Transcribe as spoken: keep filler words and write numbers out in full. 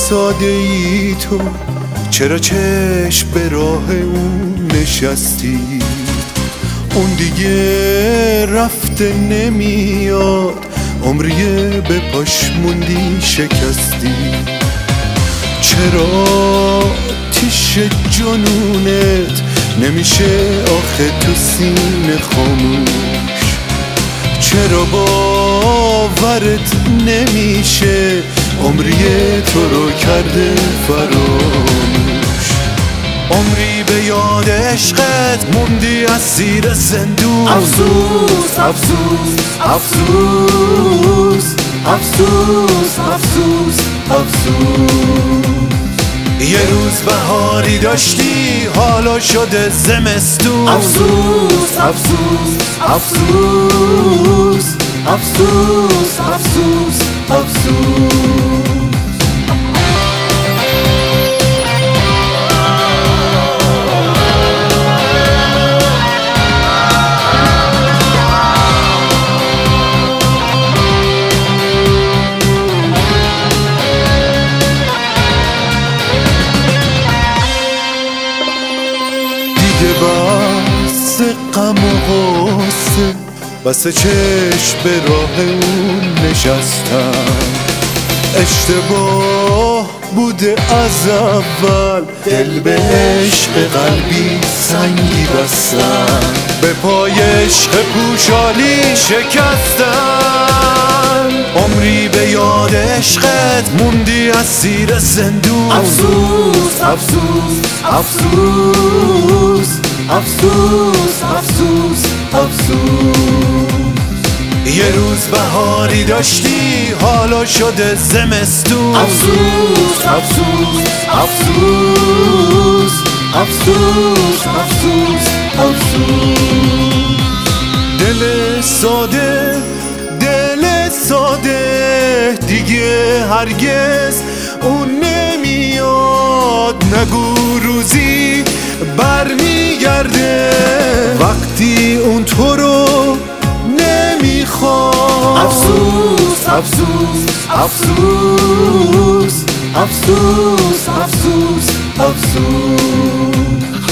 ساده ای تو چرا چشم به راه اون نشستی؟ اون دیگه رفته نمیاد، عمریه به پاش موندی شکستی. چرا تیش جنونت نمیشه آخه تو سینه خاموش؟ چرا باورت نمیشه عمریه تو رو کرده فراموش؟ عمری به یاد عشقت موندی اسیر زندون. افسوس افسوس افسوس افسوس افسوس افسوس. یه روز بهاری داشتی حالا شده زمستون. افسوس افسوس افسوس افسوس افسوس افسوس. بس غم و غصه بس چشم به راه اون نشستم. اشتباه بوده از اول، دل به عشق قلبی سنگی بستم. به پای عشق پوشالی شکستم. عمری به یاد عشقت موندی اسیر زندون. افسوس افسوس افسوس افسوس افسوس افسوس. یه روز بهاری داشتی حالا شده زمستون. افسوس افسوس افسوس افسوس افسوس افسوس. دل ساده دل ساده دیگه هرگز اون نمیاد. نگو روزی برمیگرده وقتی اون تو رو نمیخواد. افسوس افسوس افسوس افسوس افسوس افسوس.